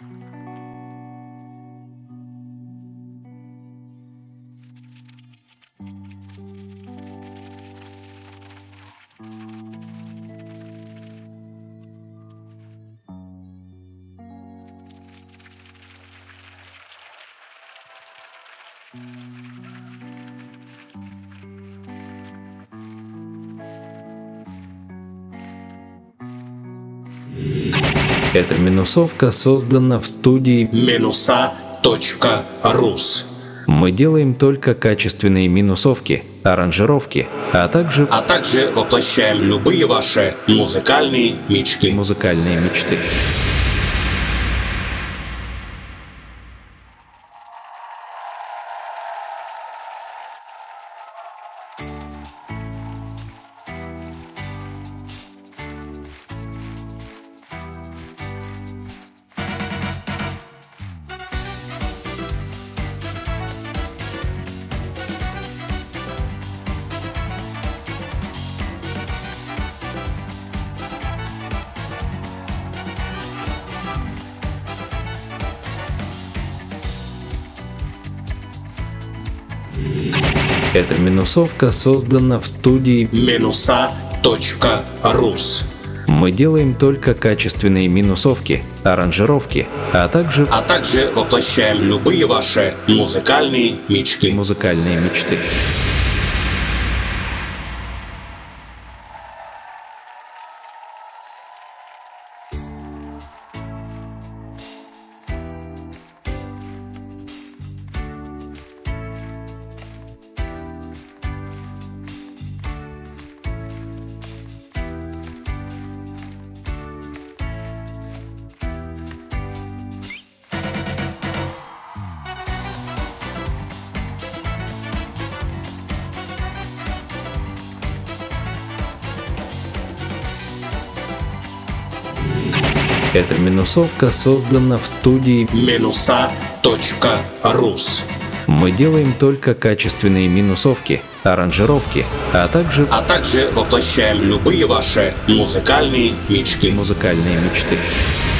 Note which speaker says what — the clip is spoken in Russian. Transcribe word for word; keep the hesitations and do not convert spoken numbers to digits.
Speaker 1: Эта минусовка создана в студии
Speaker 2: минуса точка рус.
Speaker 1: Мы делаем только качественные минусовки, аранжировки, а также
Speaker 2: А также воплощаем любые ваши музыкальные мечты.
Speaker 1: музыкальные мечты. Эта минусовка создана в студии
Speaker 2: минуса точка рус.
Speaker 1: Мы делаем только качественные минусовки, аранжировки, а также
Speaker 2: А также воплощаем любые ваши музыкальные мечты.
Speaker 1: музыкальные мечты. Эта минусовка создана в студии
Speaker 2: минуса точка рус.
Speaker 1: Мы делаем только качественные минусовки, аранжировки, а также
Speaker 2: А также воплощаем любые ваши музыкальные мечты.
Speaker 1: музыкальные мечты.